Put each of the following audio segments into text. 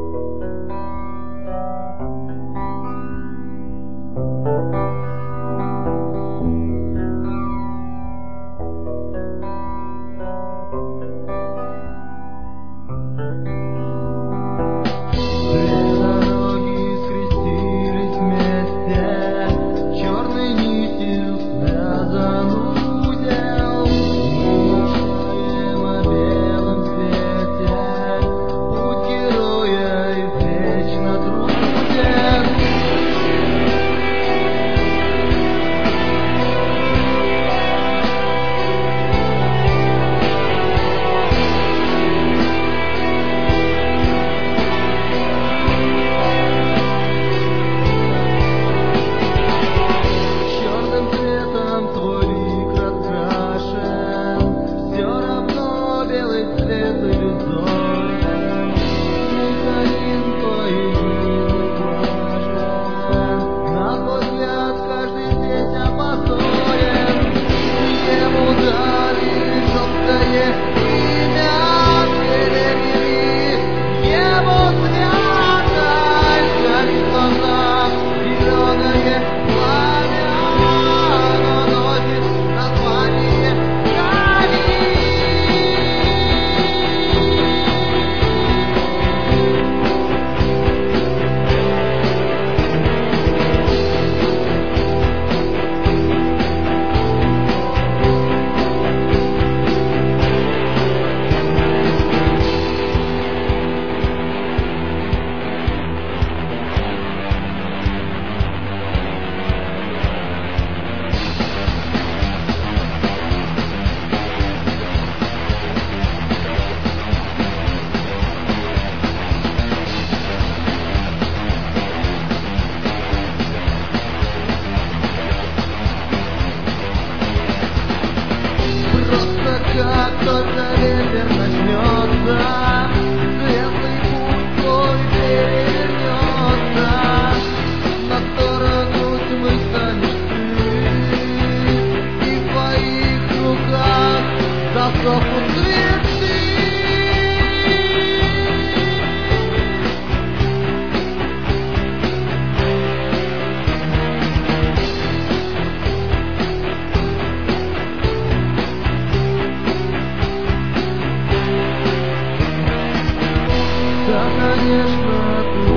Кто-то ветер начнется, светлый путь твой перевернется, на сторону тьмы станешь ты, и в твоих руках засохнут цветы. Да, конечно, ты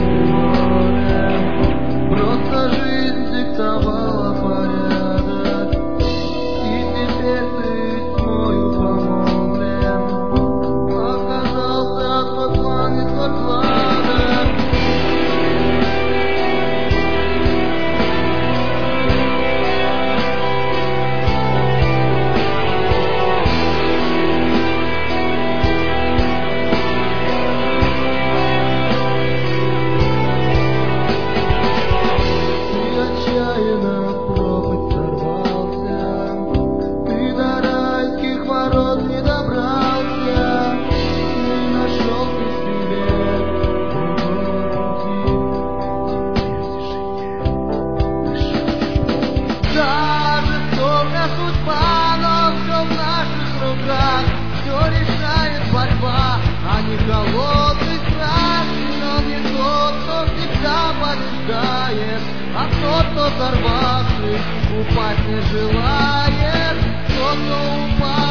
в этом просто жизнь диктовала порядок, и теперь ты тьмою помолвлен. Оказался твой план не столь сладок. Пропасть сорвался, ты до райских ворот не добрался, не нашел ты себе другого пути. Даже жестокая судьба, но все в наших руках, все решает борьба, а не холодный страх. Но не тот, кто всегда побеждает, а тот, кто, сорвавшись, упасть не желает, тот, кто упал.